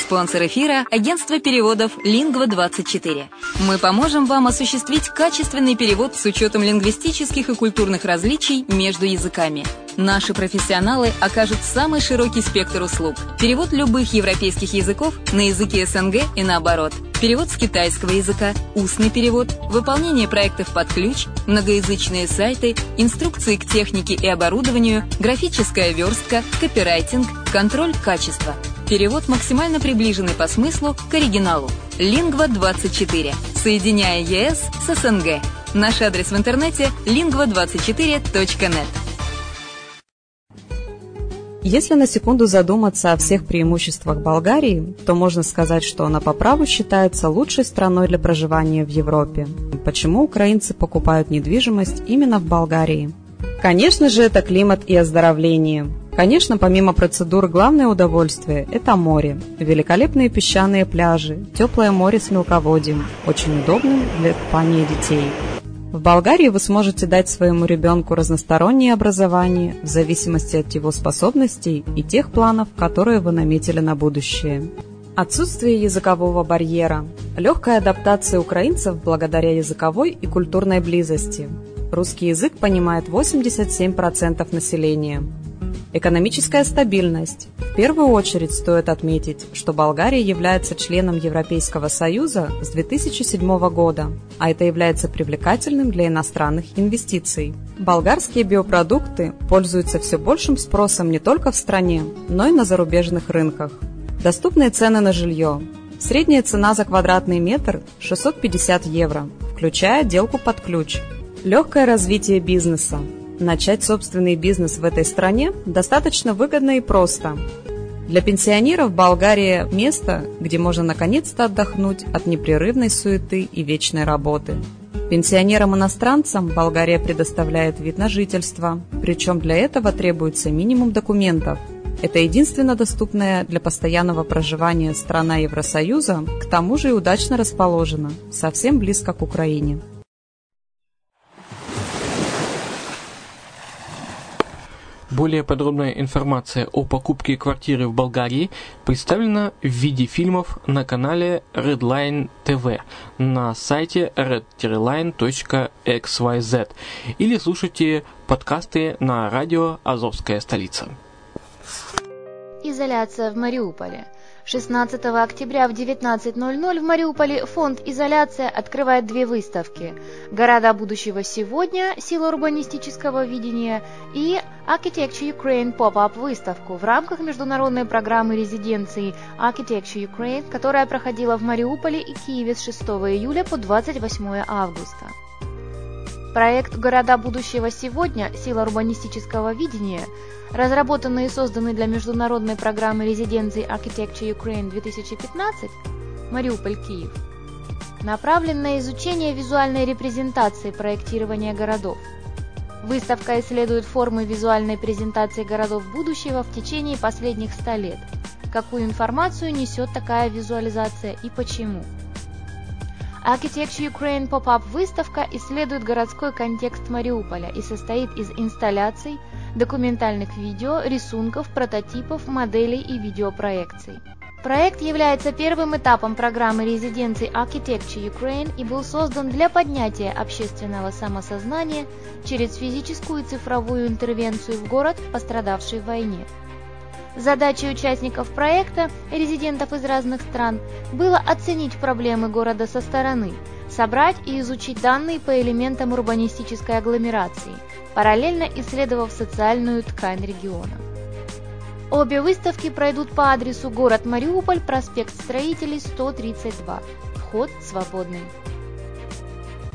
Спонсор эфира – агентство переводов Lingva24. Мы поможем вам осуществить качественный перевод с учетом лингвистических и культурных различий между языками. Наши профессионалы окажут самый широкий спектр услуг. Перевод любых европейских языков на языки СНГ и наоборот. Перевод с китайского языка, устный перевод, выполнение проектов под ключ, многоязычные сайты, инструкции к технике и оборудованию, графическая верстка, копирайтинг, контроль качества. Перевод максимально приближенный по смыслу к оригиналу. Lingva24. Соединяя ЕС с СНГ. Наш адрес в интернете lingva24.net. Если на секунду задуматься о всех преимуществах Болгарии, то можно сказать, что она по праву считается лучшей страной для проживания в Европе. Почему украинцы покупают недвижимость именно в Болгарии? Конечно же, это климат и оздоровление. Конечно, помимо процедур, главное удовольствие – это море. Великолепные песчаные пляжи, теплое море с мелководьем, очень удобным для купания детей. В Болгарии вы сможете дать своему ребенку разностороннее образование в зависимости от его способностей и тех планов, которые вы наметили на будущее. Отсутствие языкового барьера, легкая адаптация украинцев благодаря языковой и культурной близости. Русский язык понимает 87% населения. Экономическая стабильность. В первую очередь стоит отметить, что Болгария является членом Европейского Союза с 2007 года, а это является привлекательным для иностранных инвестиций. Болгарские биопродукты пользуются все большим спросом не только в стране, но и на зарубежных рынках. Доступные цены на жилье. Средняя цена за квадратный метр – 650 евро, включая отделку под ключ. Легкое развитие бизнеса. Начать собственный бизнес в этой стране достаточно выгодно и просто. Для пенсионеров Болгария – место, где можно наконец-то отдохнуть от непрерывной суеты и вечной работы. Пенсионерам-иностранцам Болгария предоставляет вид на жительство, причем для этого требуется минимум документов. Это единственно доступная для постоянного проживания страна Евросоюза, к тому же и удачно расположена, совсем близко к Украине. Более подробная информация о покупке квартиры в Болгарии представлена в виде фильмов на канале Redline TV на сайте red-line.xyz или слушайте подкасты на радио «Азовская столица». Изоляция в Мариуполе. 16 октября в 19:00 в Мариуполе фонд «Изоляция» открывает две выставки «Города будущего сегодня. Сила урбанистического видения» и Architecture Ukraine Pop-up выставку в рамках международной программы резиденции Architecture Ukraine, которая проходила в Мариуполе и Киеве с 6 июля по 28 августа. Проект «Города будущего сегодня. Сила урбанистического видения», разработанный и созданный для международной программы резиденции Architecture Ukraine 2015 Мариуполь-Киев, направлен на изучение визуальной репрезентации проектирования городов. Выставка исследует формы визуальной презентации городов будущего в течение последних 100 лет, какую информацию несет такая визуализация и почему. Architecture Ukraine Pop-up выставка исследует городской контекст Мариуполя и состоит из инсталляций, документальных видео, рисунков, прототипов, моделей и видеопроекций. Проект является первым этапом программы резиденции Architecture Ukraine и был создан для поднятия общественного самосознания через физическую и цифровую интервенцию в город, пострадавший в войне. Задачей участников проекта, резидентов из разных стран, было оценить проблемы города со стороны, собрать и изучить данные по элементам урбанистической агломерации, параллельно исследовав социальную ткань региона. Обе выставки пройдут по адресу город Мариуполь, проспект Строителей, 132. Вход свободный.